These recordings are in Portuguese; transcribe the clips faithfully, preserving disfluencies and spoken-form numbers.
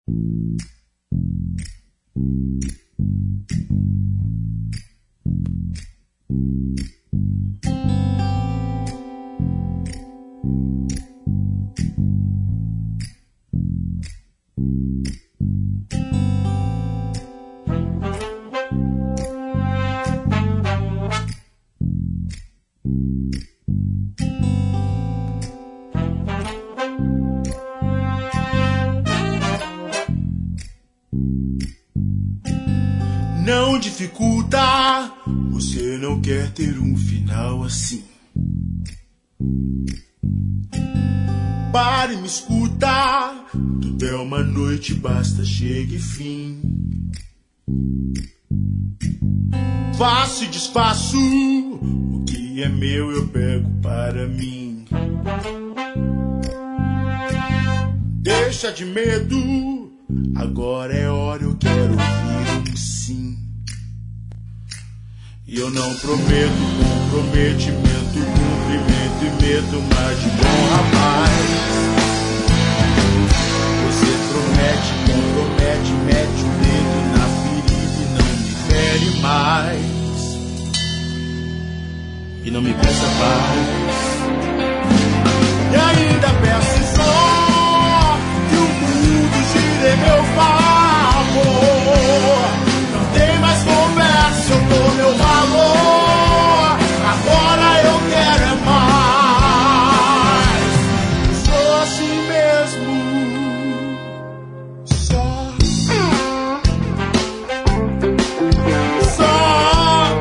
Não dificulta, você não quer ter um final assim. Pare e me escuta, tudo é uma noite, basta, chega e fim. Faço e desfaço, o que é meu eu pego para mim. Deixa de medo, agora é hora, eu quero ouvir um sim. E eu não prometo comprometimento, cumprimento e medo, mas de bom rapaz. Você promete, compromete, mete o dedo na ferida e não me fere mais. E não me peça paz. E ainda peço só que o mundo gire em meu favor. Não tem mais conversa, eu dou meu valor. Agora eu quero é mais. Sou assim mesmo. Só. Só.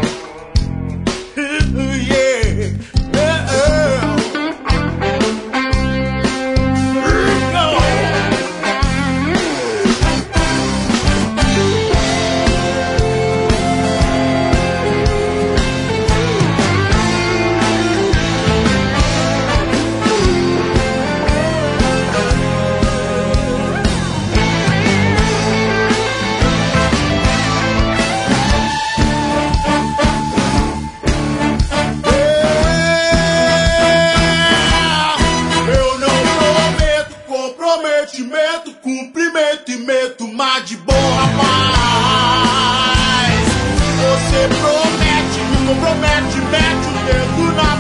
Yeah. Yeah. Comprometimento, cumprimento e meto, mas de bom rapaz. Você promete, me compromete, mete o dedo na